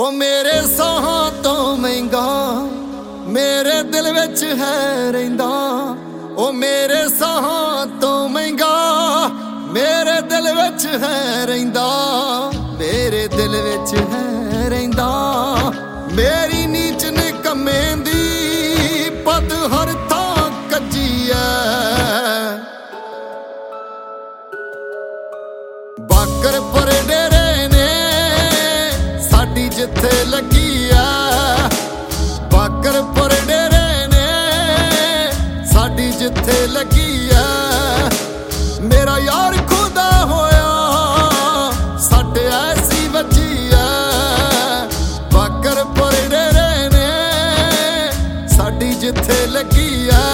ओ मेरे साहां तो महंगा मेरे दिल विच है रहिंदा। ओ मेरे साहां तो महंगा मेरे दिल विच है रहिंदा। मेरे दिल विच है रहिंदा। मेरी नीच निकम्मे दी पत हर थां कज्जी है। बाकरपुर डेरे ने साडी जिथे लगी है। बाकरपुर डेरे ने साडी जिथे लगी है। मेरा यार खुदा होया साडे ऐसी वजी है। बाकरपुर डेरे ने साडी जिथे लगी है।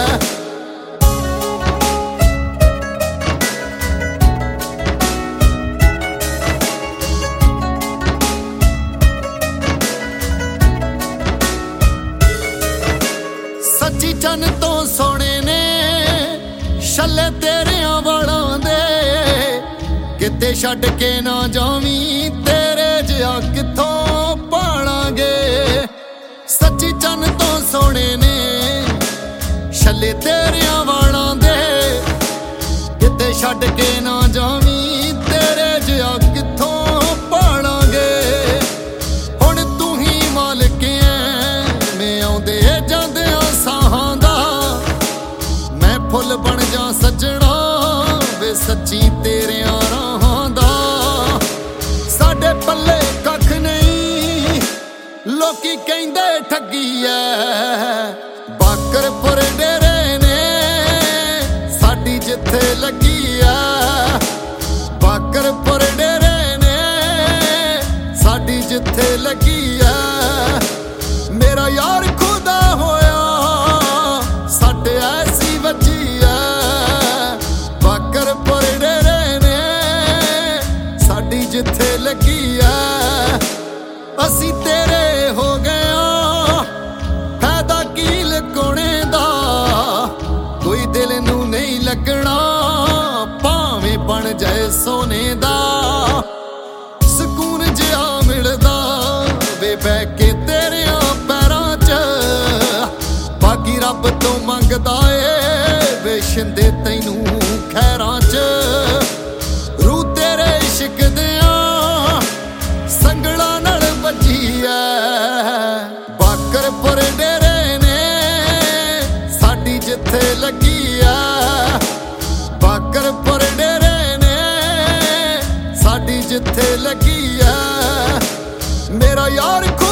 सच्ची चन तो सोने ने छल्ले तेरियां वालां दे। किते छड्ड के ना जावी तेरे जिहा कित्थों पालांगे। सच्ची चन तो सोने ने छल्ले तेरियां वालां दे। किते छड्ड के ना जावी तेरे जिहा कित्थों पालांगे। हुण तू ही मालिक ऐ मैं आउंदे जांदियां साहां दा। मैं फुल बन जा सजना वे सच्ची तेरियां राहां दा। साडे पल्ले कख नहीं लोकी कहिंदे ठगी ऐ। बाकरपुर डेरे ने साडी जिथे लगी ऐ। बाकरपुर डेरे ने साडी जिथे लगी ऐ। मेरा यार खुदा होया साडे ऐसी वजी है। बाकरपुर डेरे ने साडी जिथे लगी है। असी तेरे हो गया फायदा की लुकाने दा। कोई दिल नू नहीं लगना भावें बन जाए सोने दा। सकून जिहा मिलदा वे बह के तेरियां पैरां च। बाकी रब तो मंगदा ए वे शिंदे तैनू खैरां च। रूह तेरे इश्क दियां संगला नाल बजी ऐ। बाकरपुर डेरे ने साडी जिथे लगी ऐ। बाकरपुर डेरे ने साडी जिथे लगी ऐ। मेरा यार